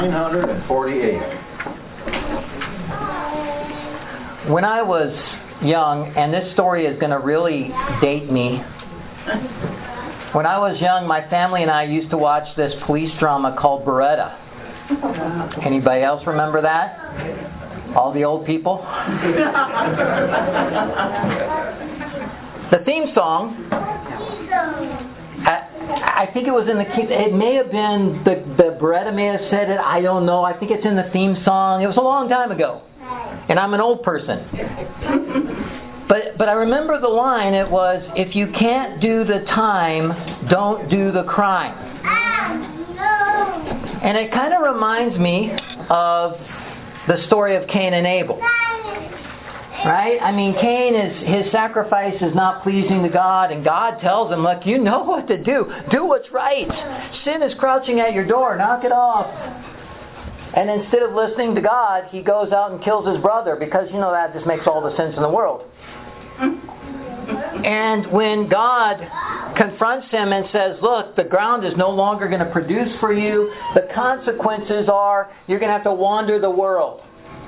948. When I was young, and this story is going to really date me. When I was young, my family and I used to watch this police drama called Beretta. Anybody else remember that? All the old people? The theme song, I think it was in the, it may have been, the Beretta may have said it, I don't know. I think it's in the theme song. It was a long time ago. And I'm an old person. But I remember the line, it was, if you can't do the time, don't do the crime. And it kind of reminds me of the story of Cain and Abel. Right? I mean, Cain, his sacrifice is not pleasing to God, and God tells him, look, you know what to do. Do what's right. Sin is crouching at your door. Knock it off. And instead of listening to God, he goes out and kills his brother because, you know, that just makes all the sense in the world. And when God confronts him and says, look, the ground is no longer going to produce for you. The consequences are you're going to have to wander the world.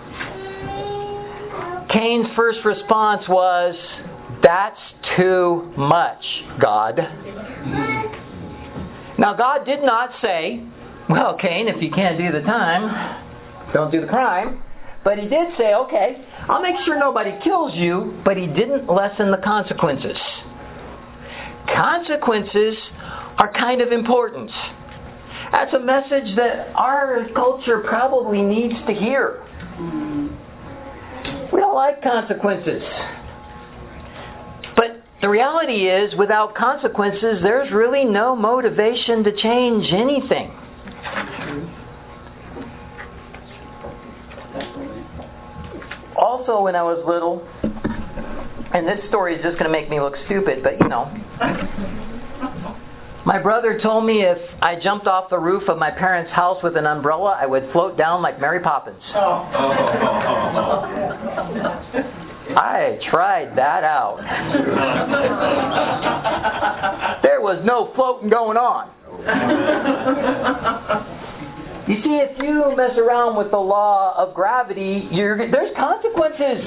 Cain's first response was, that's too much, God. Now, God did not say, well, Cain, if you can't do the time, don't do the crime. But he did say, okay, I'll make sure nobody kills you, but he didn't lessen the consequences. Consequences are kind of important. That's a message that our culture probably needs to hear. We don't like consequences. But the reality is, without consequences, there's really no motivation to change anything. Also, when I was little, and this story is just going to make me look stupid, but you know, my brother told me if I jumped off the roof of my parents' house with an umbrella, I would float down like Mary Poppins. I tried that out. There was no floating going on. You see, if you mess around with the law of gravity, there's consequences.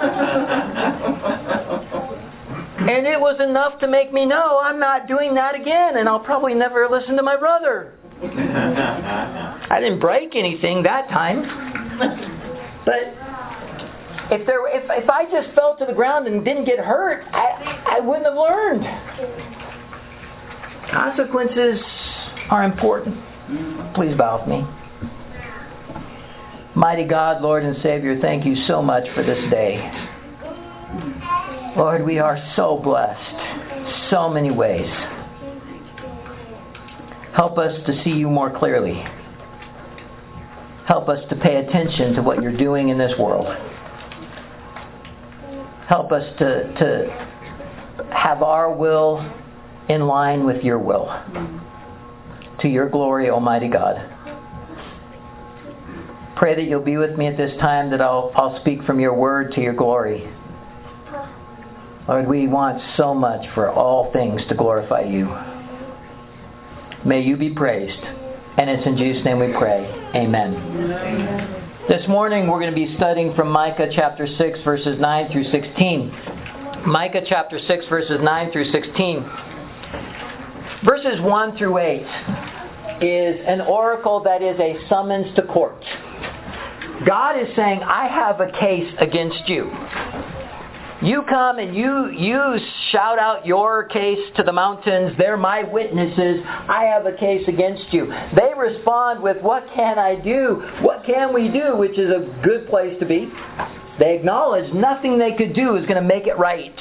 And it was enough to make me know I'm not doing that again, and I'll probably never listen to my brother. I didn't break anything that time. But if I just fell to the ground and didn't get hurt, I wouldn't have learned. Consequences are important. Please bow with me. Mighty God, Lord and Savior, thank you so much for this day. Lord, we are so blessed. So many ways. Help us to see you more clearly. Help us to pay attention to what you're doing in this world. Help us to have our will in line with your will. To your glory, Almighty God. Pray that you'll be with me at this time, that I'll speak from your word to your glory. Lord, we want so much for all things to glorify you. May you be praised. And it's in Jesus' name we pray. Amen. This morning we're going to be studying from Micah chapter 6 verses 9 through 16. Micah chapter 6 verses 9 through 16. Verses 1 through 8 is an oracle that is a summons to court. God is saying, I have a case against you. You come and you shout out your case to the mountains. They're my witnesses. I have a case against you. They respond with, what can I do? What can we do? Which is a good place to be. They acknowledge nothing they could do is going to make it right.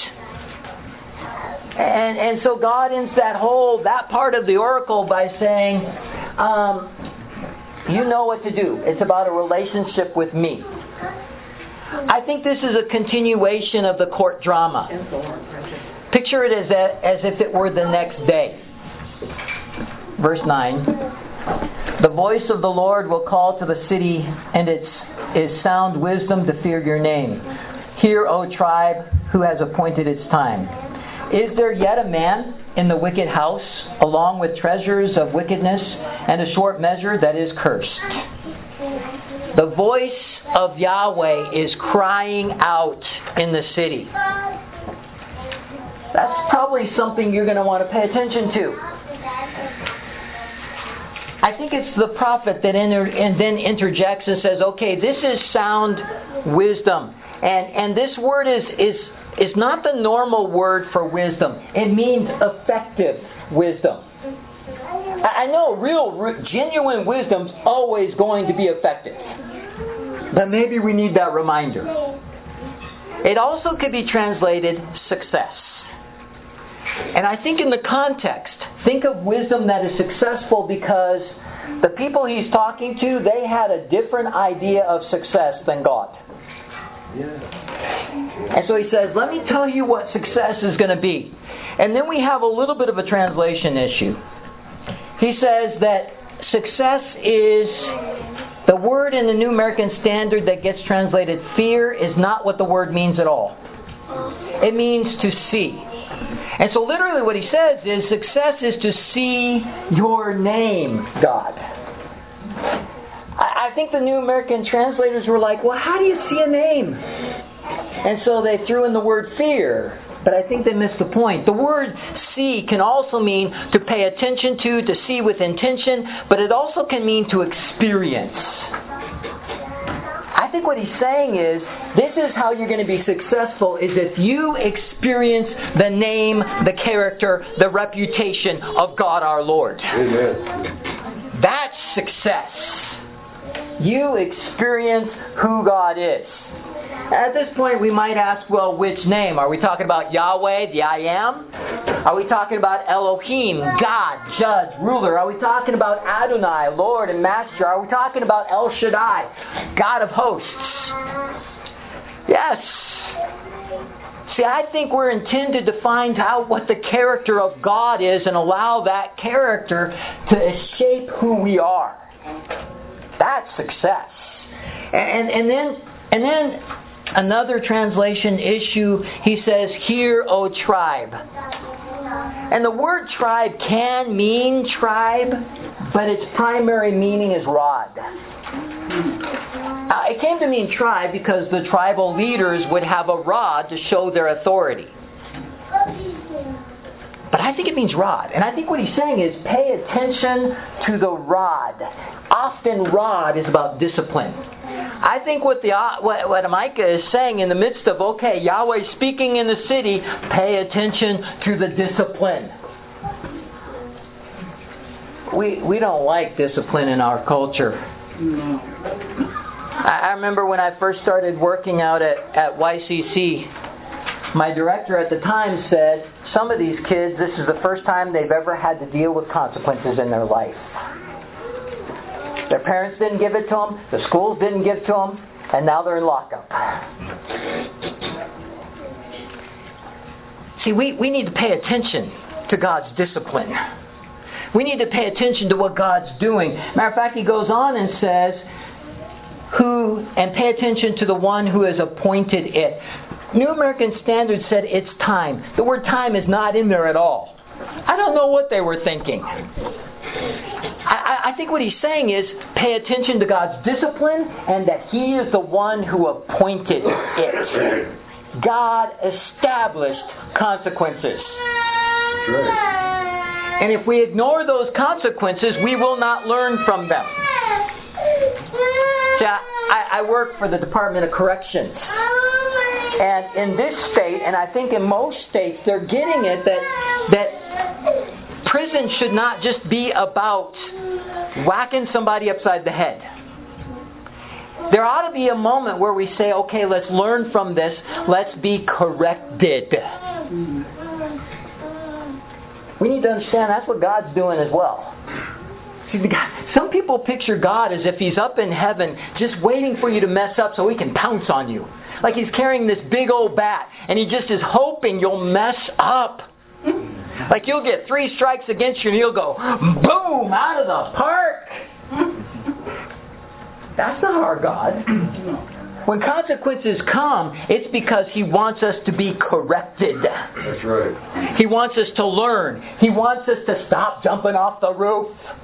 And so God ends that part of the oracle by saying, you know what to do. It's about a relationship with me. I think this is a continuation of the court drama. Picture it as if it were the next day. Verse 9. The voice of the Lord will call to the city, and it is sound wisdom to fear your name. Hear, O tribe, who has appointed its time. Is there yet a man? in the wicked house, along with treasures of wickedness, and a short measure that is cursed. The voice of Yahweh is crying out in the city. That's probably something you're going to want to pay attention to. I think it's the prophet that then interjects and says, okay, this is sound wisdom. And this word is not the normal word for wisdom. It means effective wisdom. I know genuine wisdom's always going to be effective. But maybe we need that reminder. It also could be translated success. And I think in the context, think of wisdom that is successful because the people he's talking to, they had a different idea of success than God. And so he says, let me tell you what success is going to be. And then we have a little bit of a translation issue. He says that success is, the word in the New American Standard that gets translated fear is not what the word means at all. It means to see. And so literally what he says is success is to see your name, God. I think the New American translators were like, well, how do you see a name? And so they threw in the word fear. But I think they missed the point. The word see can also mean to pay attention to see with intention, but it also can mean to experience. I think what he's saying is, this is how you're going to be successful, is if you experience the name, the character, the reputation of God our Lord. Amen. That's success. You experience who God is. At this point, we might ask, well, which name? Are we talking about Yahweh, the I Am? Are we talking about Elohim, God, Judge, Ruler? Are we talking about Adonai, Lord and Master? Are we talking about El Shaddai, God of hosts? Yes. See, I think we're intended to find out what the character of God is and allow that character to shape who we are. That's success. And then another translation issue, he says, "Hear, O tribe." And the word tribe can mean tribe, but its primary meaning is rod. It came to mean tribe because the tribal leaders would have a rod to show their authority. But I think it means rod. And I think what he's saying is pay attention to the rod. Often rod is about discipline. I think what Micah is saying in the midst of, okay, Yahweh speaking in the city, pay attention to the discipline. We don't like discipline in our culture. No. I remember when I first started working out at YCC, my director at the time said, some of these kids, this is the first time they've ever had to deal with consequences in their life. Their parents didn't give it to them, the schools didn't give it to them, and now they're in lockup. See, we need to pay attention to God's discipline. We need to pay attention to what God's doing. Matter of fact, he goes on and says, and pay attention to the one who has appointed it. New American Standard said it's time. The word time is not in there at all. I don't know what they were thinking. I think what he's saying is pay attention to God's discipline and that He is the one who appointed it. God established consequences. That's right. And if we ignore those consequences, we will not learn from them. See, I work for the Department of Corrections. And in this state, and I think in most states, they're getting it that prison should not just be about whacking somebody upside the head. There ought to be a moment where we say, okay, let's learn from this. Let's be corrected. We need to understand that's what God's doing as well. See, some people picture God as if He's up in heaven just waiting for you to mess up so He can pounce on you. Like He's carrying this big old bat and He just is hoping you'll mess up. Like you'll get 3 strikes against you and He'll go, boom, out of the park. That's not our God. When consequences come, it's because He wants us to be corrected. That's right. He wants us to learn. He wants us to stop jumping off the roof.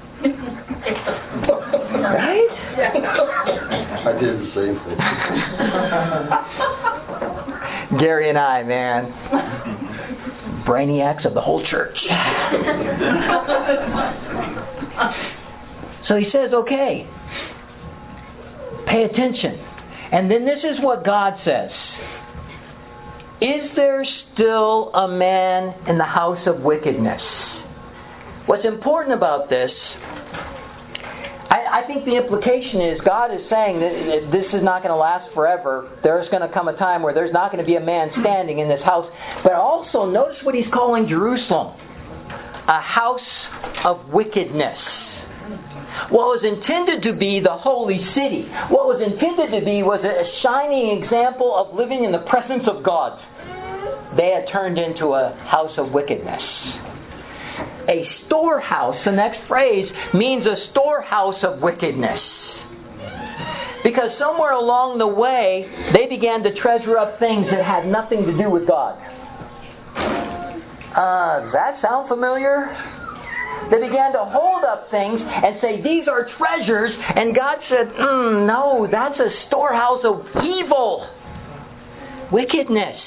Right? I did the same thing. Gary and I, man. Brainiacs of the whole church. So He says, okay, pay attention. And then this is what God says. Is there still a man in the house of wickedness? What's important about this, I think the implication is God is saying that this is not going to last forever. There's going to come a time where there's not going to be a man standing in this house. But also, notice what He's calling Jerusalem. A house of wickedness. What was intended to be the holy city, what was intended to be was a shining example of living in the presence of God. They had turned into a house of wickedness. A storehouse, the next phrase, means a storehouse of wickedness. Because somewhere along the way, they began to treasure up things that had nothing to do with God. Does that sound familiar? They began to hold up things and say, these are treasures. And God said, no, that's a storehouse of evil. Wickedness.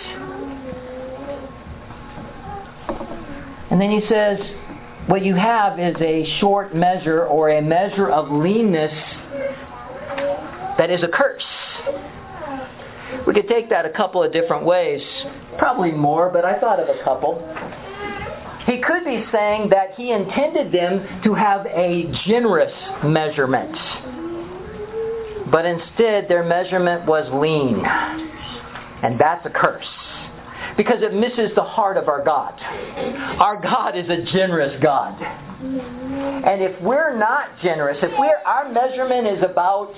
And then He says, what you have is a short measure or a measure of leanness that is a curse. We could take that a couple of different ways. Probably more, but I thought of a couple. He could be saying that He intended them to have a generous measurement. But instead, their measurement was lean. And that's a curse. Because it misses the heart of our God. Our God is a generous God. And if we're not generous, if our measurement is about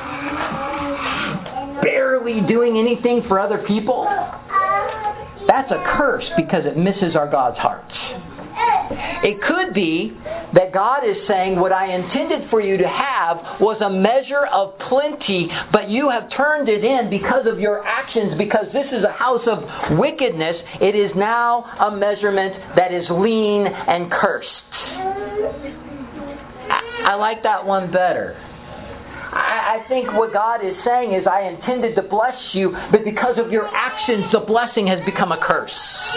barely doing anything for other people, that's a curse because it misses our God's heart. It could be that God is saying what I intended for you to have was a measure of plenty, but you have turned it in because of your actions, because this is a house of wickedness. It is now a measurement that is lean and cursed. I like that one better. I think what God is saying is I intended to bless you, but because of your actions, the blessing has become a curse.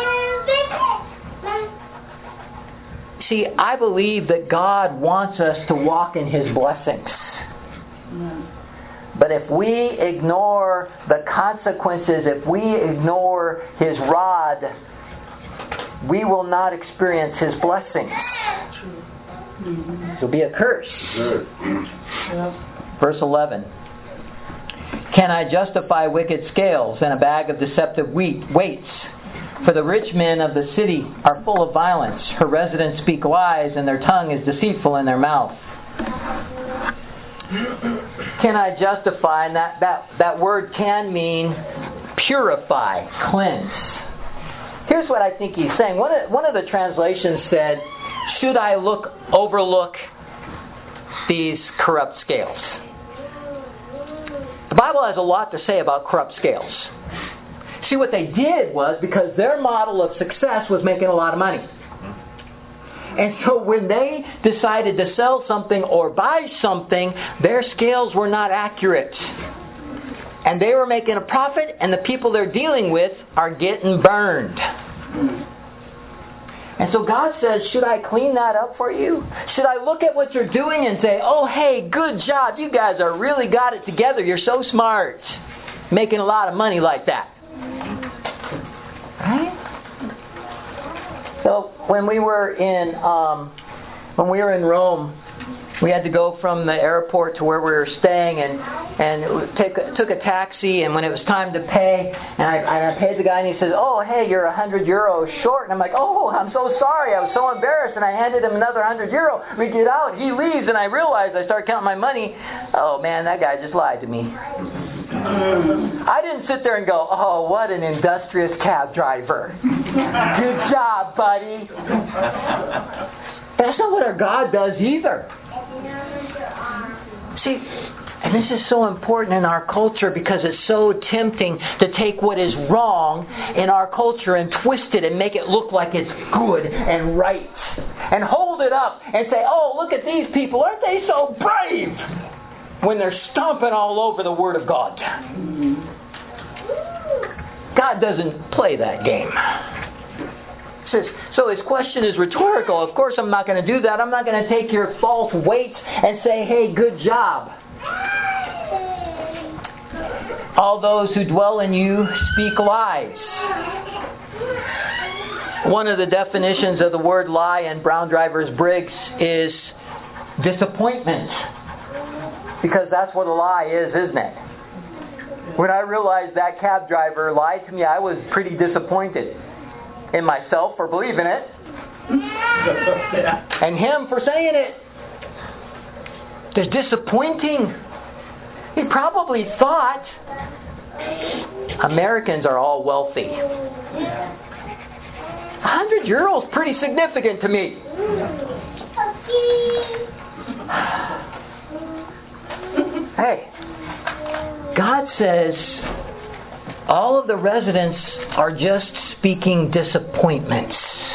See, I believe that God wants us to walk in His blessings. But if we ignore the consequences, if we ignore His rod, we will not experience His blessings. It will be a curse. Verse 11. Can I justify wicked scales and a bag of deceptive weights? For the rich men of the city are full of violence. Her residents speak lies, and their tongue is deceitful in their mouth. Can I justify? And that word can mean purify, cleanse. Here's what I think he's saying. One of the translations said, should I overlook these corrupt scales? The Bible has a lot to say about corrupt scales. See, what they did was, because their model of success was making a lot of money. And so when they decided to sell something or buy something, their scales were not accurate. And they were making a profit, and the people they're dealing with are getting burned. And so God says, should I clean that up for you? Should I look at what you're doing and say, oh, hey, good job. You guys are really got it together. You're so smart. Making a lot of money like that. Right? So when we were in Rome, we had to go from the airport to where we were staying and took a taxi, and when it was time to pay, and I paid the guy, and he says, oh, hey, you're 100 euros short. And I'm like, oh, I'm so sorry. I was so embarrassed, and I handed him another 100 euro. We get out, he leaves, and I realized I start counting my money. Oh, man, that guy just lied to me. I didn't sit there and go, oh, what an industrious cab driver. Good job, buddy. That's not what our God does either. See, And this is so important in our culture because it's so tempting to take what is wrong in our culture and twist it and make it look like it's good and right. And hold it up and say, oh, look at these people. Aren't they so brave? When they're stomping all over the Word of God. God doesn't play that game. So his question is rhetorical. Of course I'm not going to do that. I'm not going to take your false weight and say, hey, good job. All those who dwell in you speak lies. One of the definitions of the word lie in Brown Drivers Briggs is disappointment. Because that's what a lie is, isn't it? When I realized that cab driver lied to me, I was pretty disappointed in myself for believing it. And him for saying it. It's disappointing. He probably thought Americans are all wealthy. 100 euros is pretty significant to me. Hey, God says all of the residents are just speaking disappointments.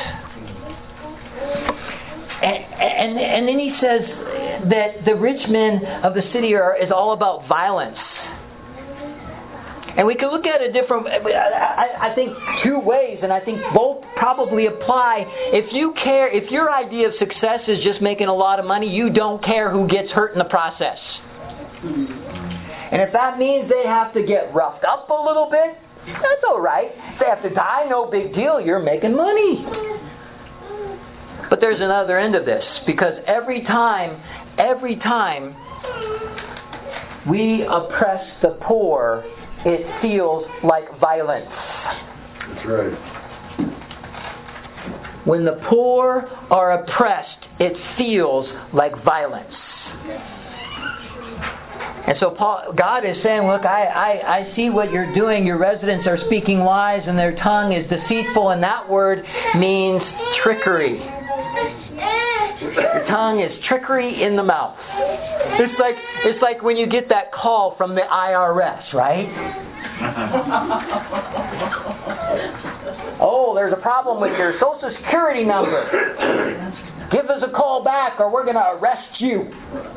And then he says that the rich men of the city is all about violence. And we can look at it different, I think, two ways, and I think both probably apply. If your idea of success is just making a lot of money, you don't care who gets hurt in the process. And if that means they have to get roughed up a little bit, that's all right. If they have to die, no big deal. You're making money. But there's another end of this, because every time we oppress the poor, it feels like violence. That's right. When the poor are oppressed, it feels like violence. And so God is saying, look, I see what you're doing. Your residents are speaking lies and their tongue is deceitful, and that word means trickery. Your tongue is trickery in the mouth. It's like when you get that call from the IRS, right? Oh, there's a problem with your Social Security number. Give us a call back or we're going to arrest you.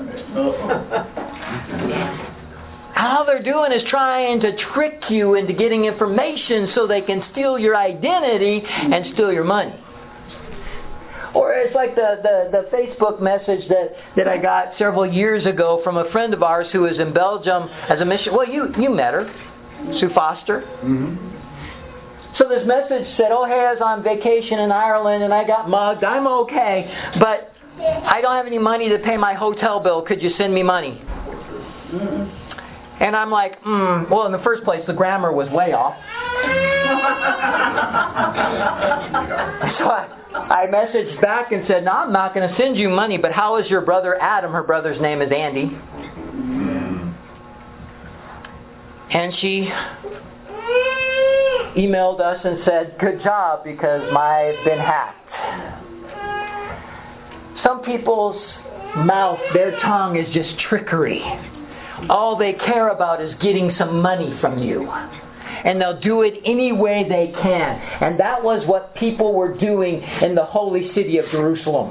All they're doing is trying to trick you into getting information so they can steal your identity and steal your money. Or it's like the Facebook message that I got several years ago from a friend of ours who was in Belgium as a mission. Well, you met her, Sue Foster. Mm-hmm. So this message said, oh, hey, I was on vacation in Ireland and I got mugged. I'm okay, but I don't have any money to pay my hotel bill. Could you send me money? Mm-hmm. And I'm like, well, in the first place, the grammar was way off. So I messaged back and said, no, I'm not going to send you money, but how is your brother Adam? Her brother's name is Andy. And she emailed us and said, good job, because I've been hacked. Some people's mouth, their tongue is just trickery. All they care about is getting some money from you. And they'll do it any way they can. And that was what people were doing in the holy city of Jerusalem.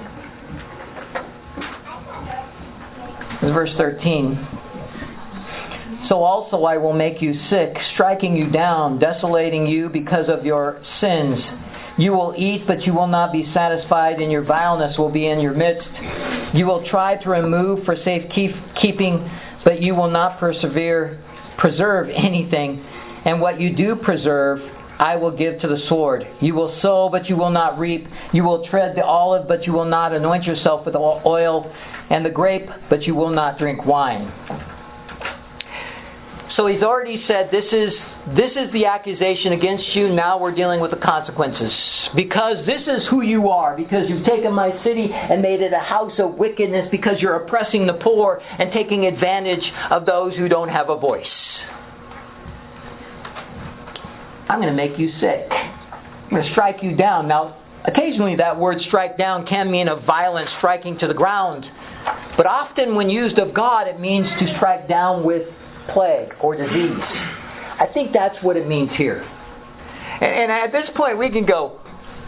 Verse 13. So also I will make you sick, striking you down, desolating you because of your sins. You will eat, but you will not be satisfied, and your vileness will be in your midst. You will try to remove for safekeeping, but you will not preserve anything. And what you do preserve, I will give to the sword. You will sow, but you will not reap. You will tread the olive, but you will not anoint yourself with oil, and the grape, but you will not drink wine. So he's already said, this is the accusation against you. Now we're dealing with the consequences. Because this is who you are. Because you've taken my city and made it a house of wickedness. Because you're oppressing the poor and taking advantage of those who don't have a voice. I'm going to make you sick. I'm going to strike you down. Now, occasionally that word strike down can mean a violent striking to the ground. But often when used of God, it means to strike down with plague or disease. I think that's what it means here. And at this point we can go,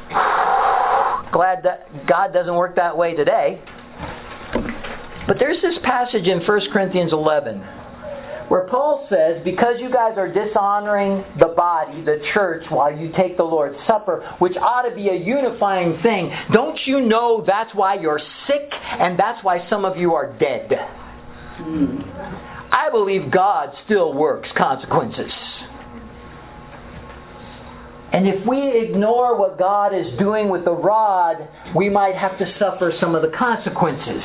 glad that God doesn't work that way today. But there's this passage in 1 Corinthians 11 where Paul says, because you guys are dishonoring the body, the church, while you take the Lord's Supper, which ought to be a unifying thing, don't you know that's why you're sick and that's why some of you are dead? I believe God still works consequences. And if we ignore what God is doing with the rod, we might have to suffer some of the consequences.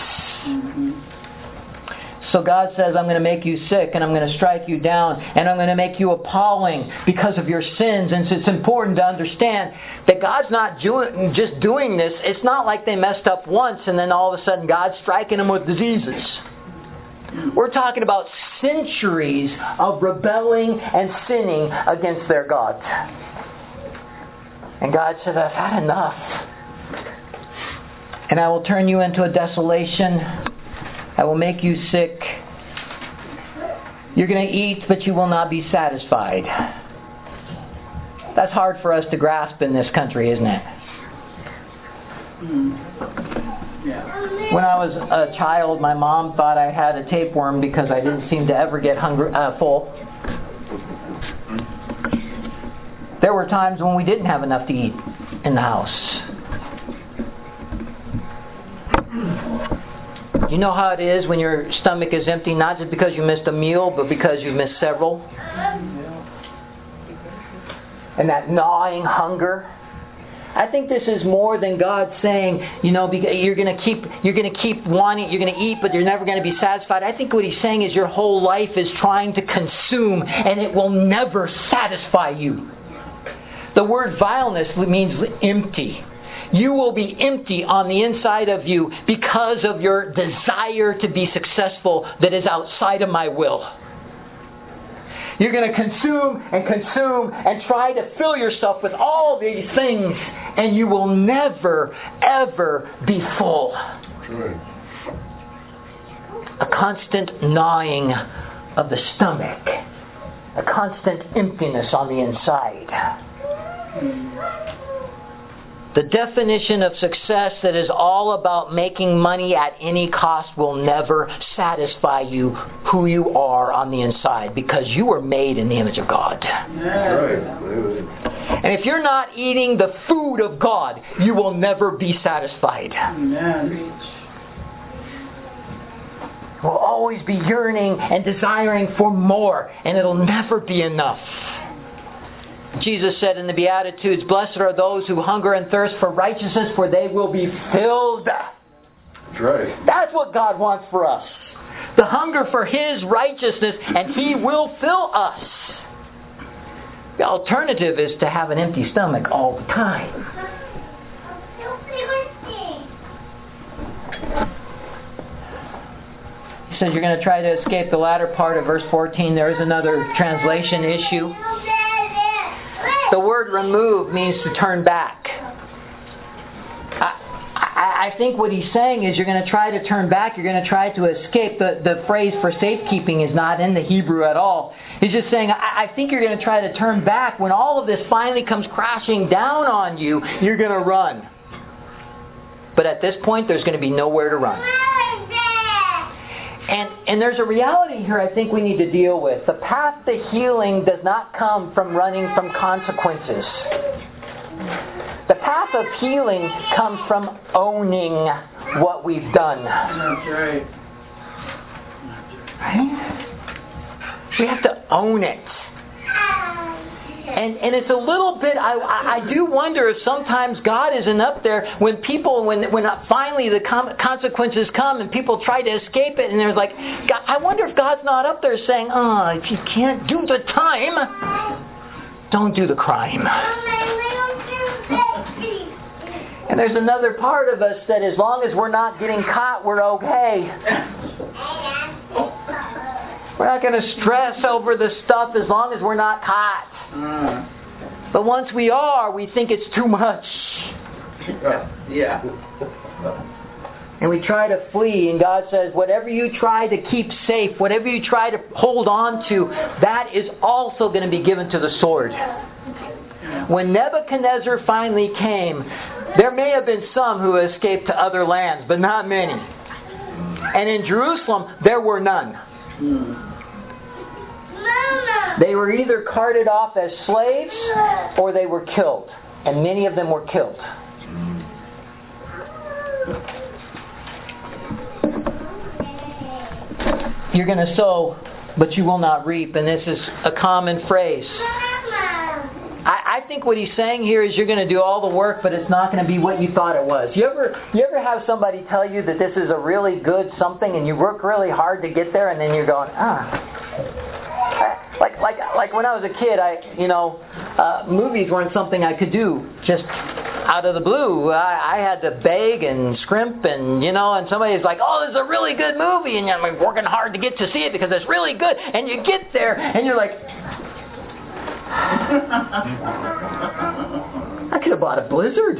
So God says, I'm going to make you sick and I'm going to strike you down and I'm going to make you appalling because of your sins. And so it's important to understand that God's not just doing this. It's not like they messed up once and then all of a sudden God's striking them with diseases. We're talking about centuries of rebelling and sinning against their God. And God said, I've had enough. And I will turn you into a desolation. I will make you sick. You're going to eat, but you will not be satisfied. That's hard for us to grasp in this country, isn't it? When I was a child, my mom thought I had a tapeworm because I didn't seem to ever get full. There were times when we didn't have enough to eat in the house. You know how it is when your stomach is empty, not just because you missed a meal, but because you missed several? And that gnawing hunger. I think this is more than God saying, you're going to keep wanting, you're going to eat, but you're never going to be satisfied. I think what He's saying is your whole life is trying to consume, and it will never satisfy you. The word vileness means empty. You will be empty on the inside of you because of your desire to be successful that is outside of my will. You're going to consume and try to fill yourself with all these things, and you will never, ever be full. Right. A constant gnawing of the stomach. A constant emptiness on the inside. The definition of success that is all about making money at any cost will never satisfy you who you are on the inside, because you were made in the image of God. That's right. And if you're not eating the food of God, you will never be satisfied. You'll always be yearning and desiring for more, and it'll never be enough. Jesus said in the Beatitudes, blessed are those who hunger and thirst for righteousness, for they will be filled. That's right. That's what God wants for us. The hunger for His righteousness, and He will fill us. The alternative is to have an empty stomach all the time. He says you're going to try to escape the latter part of verse 14. There is another translation issue. The word remove means to turn back. I think what he's saying is you're going to try to turn back, you're going to try to escape. The phrase for safekeeping is not in the Hebrew at all. He's just saying, I think you're going to try to turn back. When all of this finally comes crashing down on you, you're going to run. But at this point, there's going to be nowhere to run. And there's a reality here I think we need to deal with. The path to healing does not come from running from consequences. The path of healing comes from owning what we've done. That's right. Right? We have to own it. And it's a little bit, I do wonder if sometimes God isn't up there when finally the consequences come and people try to escape it, and they're like, God, I wonder if God's not up there saying, if you can't do the time, don't do the crime. And there's another part of us that as long as we're not getting caught, we're okay. We're not going to stress over the stuff as long as we're not caught. But once we are, we think it's too much. Yeah. And we try to flee, and God says, whatever you try to keep safe, whatever you try to hold on to, that is also going to be given to the sword. When Nebuchadnezzar finally came, there may have been some who escaped to other lands, but not many. And in Jerusalem, there were none. They were either carted off as slaves, or they were killed. And many of them were killed. You're going to sow, but you will not reap. And this is a common phrase. I think what he's saying here is you're going to do all the work, but it's not going to be what you thought it was. You ever have somebody tell you that this is a really good something, and you work really hard to get there, and then you're going, Like when I was a kid, movies weren't something I could do just out of the blue. I had to beg and scrimp and somebody's like, oh, this is a really good movie, and I'm working hard to get to see it because it's really good, and you get there and you're like, I could have bought a Blizzard.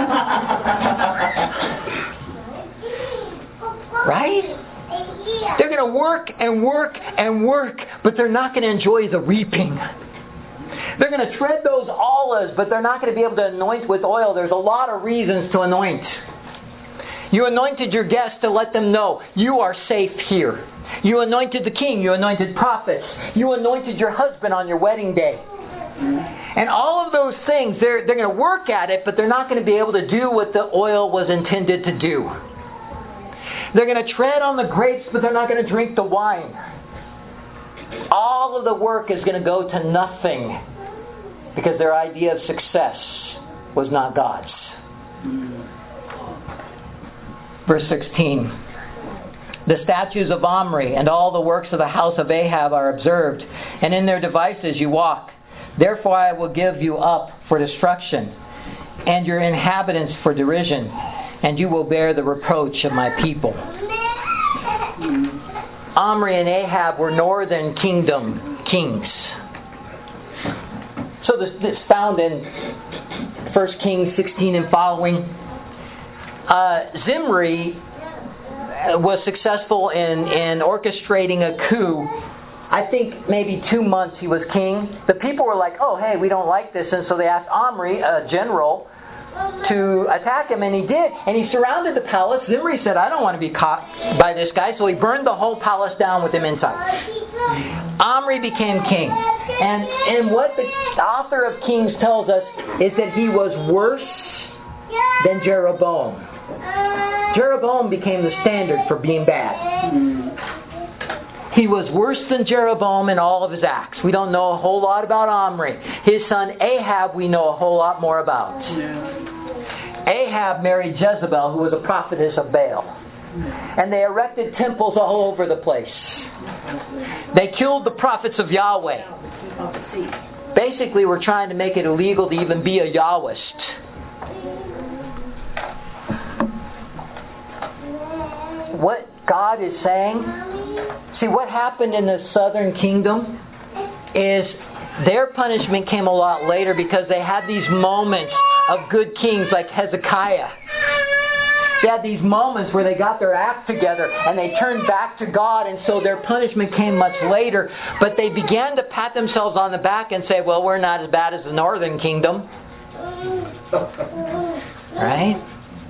Right? They're going to work and work and work, but they're not going to enjoy the reaping. They're going to tread those olives, but they're not going to be able to anoint with oil. There's a lot of reasons to anoint. You anointed your guests to let them know you are safe here. You anointed the king. You anointed prophets. You anointed your husband on your wedding day. And all of those things, they're going to work at it, but they're not going to be able to do what the oil was intended to do. They're going to tread on the grapes, but they're not going to drink the wine. All of the work is going to go to nothing because their idea of success was not God's. Verse 16. The statutes of Omri and all the works of the house of Ahab are observed, and in their devices you walk. Therefore I will give you up for destruction, and your inhabitants for derision, and you will bear the reproach of my people. Omri and Ahab were northern kingdom kings. So this is found in 1 Kings 16 and following. Zimri was successful in orchestrating a coup. I think maybe 2 months he was king. The people were like, oh, hey, we don't like this. And so they asked Omri, a general, to attack him, and he did. And he surrounded the palace. Zimri said, I don't want to be caught by this guy. So he burned the whole palace down with him inside. Omri became king. And what the author of Kings tells us is that he was worse than Jeroboam. Jeroboam became the standard for being bad. He was worse than Jeroboam in all of his acts. We don't know a whole lot about Omri. His son Ahab we know a whole lot more about. Ahab married Jezebel, who was a prophetess of Baal. And they erected temples all over the place. They killed the prophets of Yahweh. Basically, we're trying to make it illegal to even be a Yahwist. What God is saying, see, what happened in the southern kingdom is their punishment came a lot later because they had these moments of good kings like Hezekiah. They had these moments where they got their act together and they turned back to God, and so their punishment came much later. But they began to pat themselves on the back and say, well, we're not as bad as the northern kingdom. Right?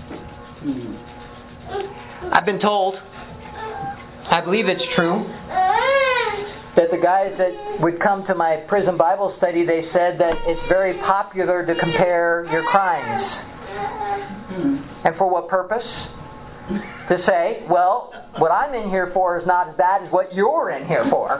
I've been told, I believe it's true, that the guys that would come to my prison Bible study, they said that it's very popular to compare your crimes. And for what purpose? To say, well, what I'm in here for is not as bad as what you're in here for.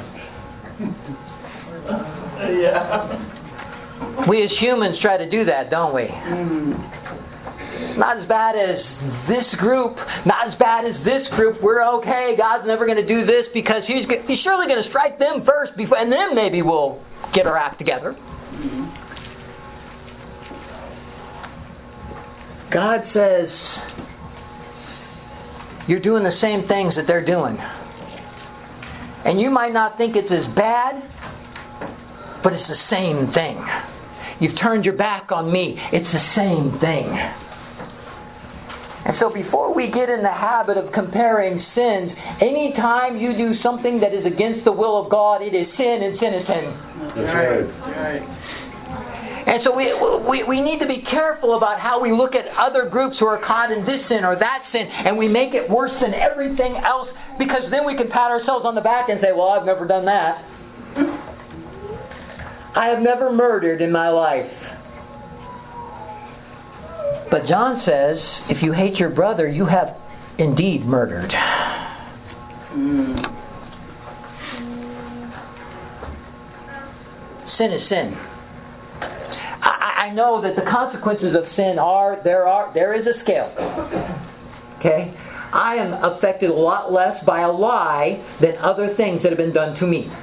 Yeah. We as humans try to do that, don't we? Not as bad as this group, not as bad as this group. We're okay. God's never going to do this because He's surely going to strike them first, before, and then maybe we'll get our act together. God says, you're doing the same things that they're doing. And you might not think it's as bad, but it's the same thing. You've turned your back on me. It's the same thing. And so before we get in the habit of comparing sins, anytime you do something that is against the will of God, it is sin, and sin is sin. That's right. And so we need to be careful about how we look at other groups who are caught in this sin or that sin, and we make it worse than everything else, because then we can pat ourselves on the back and say, well, I've never done that. I have never murdered in my life. But John says, if you hate your brother, you have indeed murdered. Sin is sin. I know that the consequences of sin there is a scale. Okay? I am affected a lot less by a lie than other things that have been done to me.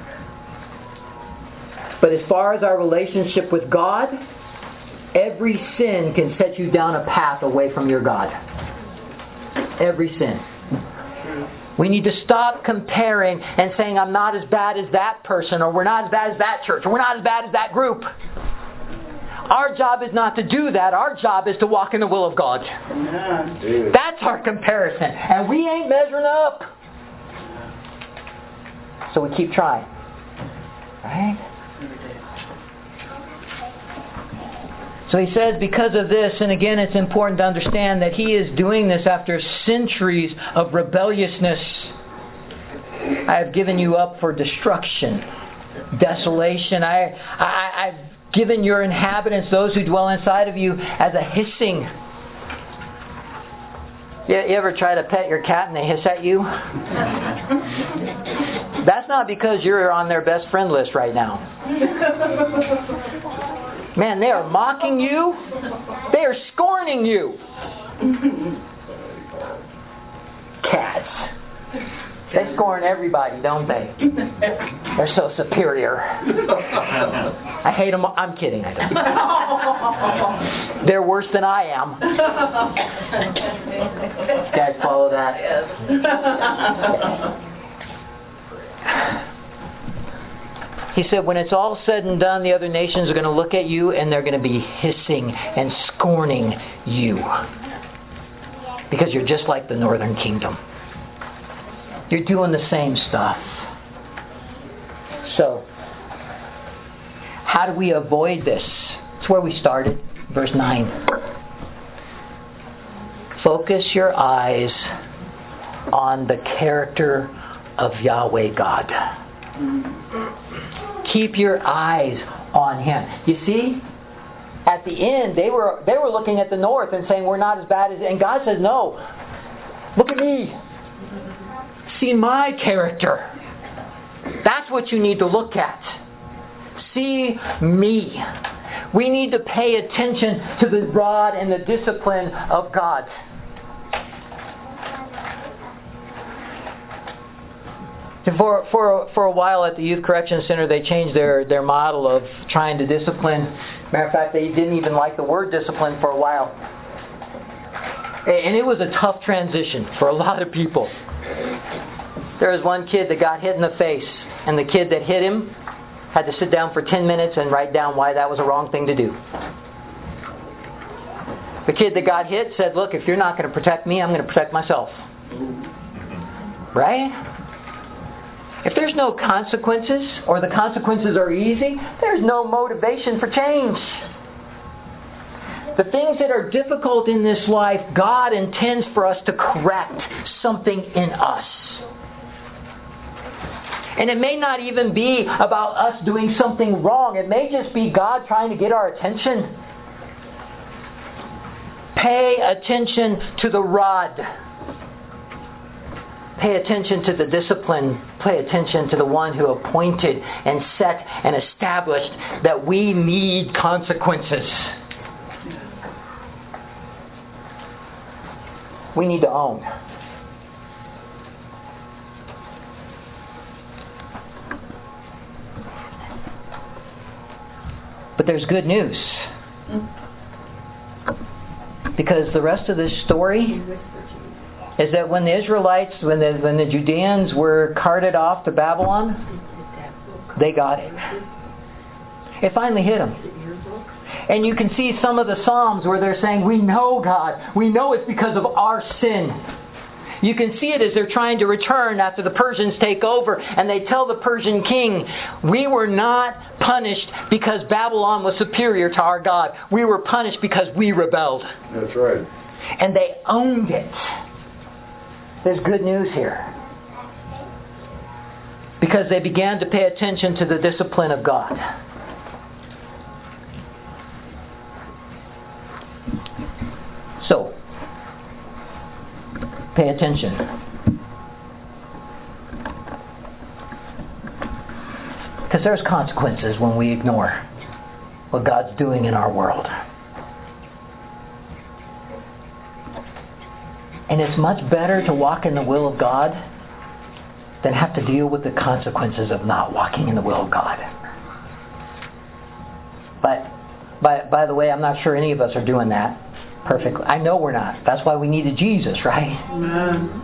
But as far as our relationship with God, every sin can set you down a path away from your God. Every sin. We need to stop comparing and saying, I'm not as bad as that person, or we're not as bad as that church, or we're not as bad as that group. Our job is not to do that. Our job is to walk in the will of God. Amen. That's our comparison. And we ain't measuring up. So we keep trying. Right? So he says, because of this, and again it's important to understand that he is doing this after centuries of rebelliousness. I have given you up for destruction, desolation. I've given your inhabitants, those who dwell inside of you, as a hissing. You ever try to pet your cat and they hiss at you? That's not because you're on their best friend list right now. Man, they are mocking you. They are scorning you. Cats. They scorn everybody, don't they? They're so superior. I hate them. I'm kidding. I don't. They're worse than I am. You guys follow that? He said, when it's all said and done, the other nations are going to look at you and they're going to be hissing and scorning you. Because you're just like the northern kingdom. You're doing the same stuff. So, how do we avoid this? That's where we started. Verse 9. Focus your eyes on the character of Yahweh God. Keep your eyes on Him. You see, at the end, they were looking at the north and saying, we're not as bad as... And God says, no. Look at me. See my character. That's what you need to look at. See me. We need to pay attention to the rod and the discipline of God. For a while at the Youth Correction Center, they changed their model of trying to discipline. Matter of fact, they didn't even like the word discipline for a while. And it was a tough transition for a lot of people. There was one kid that got hit in the face, and the kid that hit him had to sit down for 10 minutes and write down why that was a wrong thing to do. The kid that got hit said, look, if you're not going to protect me, I'm going to protect myself. Right? If there's no consequences, or the consequences are easy, there's no motivation for change. The things that are difficult in this life, God intends for us to correct something in us. And it may not even be about us doing something wrong. It may just be God trying to get our attention. Pay attention to the rod. Pay attention to the discipline. Pay attention to the one who appointed and set and established that we need consequences. We need to own. But there's good news. Because the rest of this story is that when the Israelites, when the Judeans were carted off to Babylon, they got it. It finally hit them. And you can see some of the Psalms where they're saying, we know, God. We know it's because of our sin. You can see it as they're trying to return after the Persians take over, and they tell the Persian king, we were not punished because Babylon was superior to our God. We were punished because we rebelled. That's right. And they owned it. There's good news here. Because they began to pay attention to the discipline of God. So, pay attention. Because there's consequences when we ignore what God's doing in our world. And it's much better to walk in the will of God than have to deal with the consequences of not walking in the will of God. But by the way, I'm not sure any of us are doing that perfectly. I know we're not. That's why we needed Jesus, right? Amen.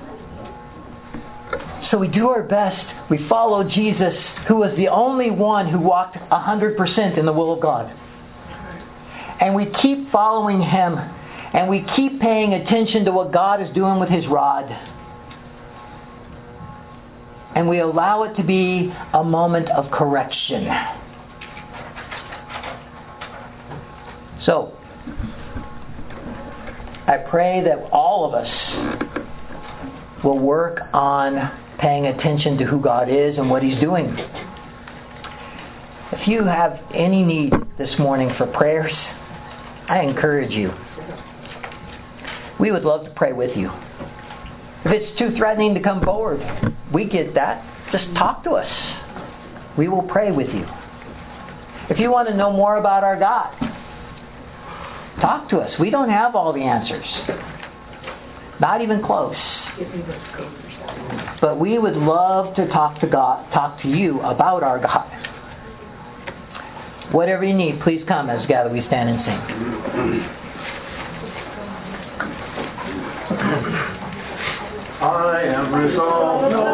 So we do our best. We follow Jesus, who was the only one who walked 100% in the will of God. And we keep following Him. And we keep paying attention to what God is doing with His rod. And we allow it to be a moment of correction. So, I pray that all of us will work on paying attention to who God is and what He's doing. If you have any need this morning for prayers, I encourage you. We would love to pray with you. If it's too threatening to come forward, we get that. Just talk to us. We will pray with you. If you want to know more about our God, talk to us. We don't have all the answers. Not even close. But we would love to talk to you about our God. Whatever you need, please come as together we stand and sing. I am resolved.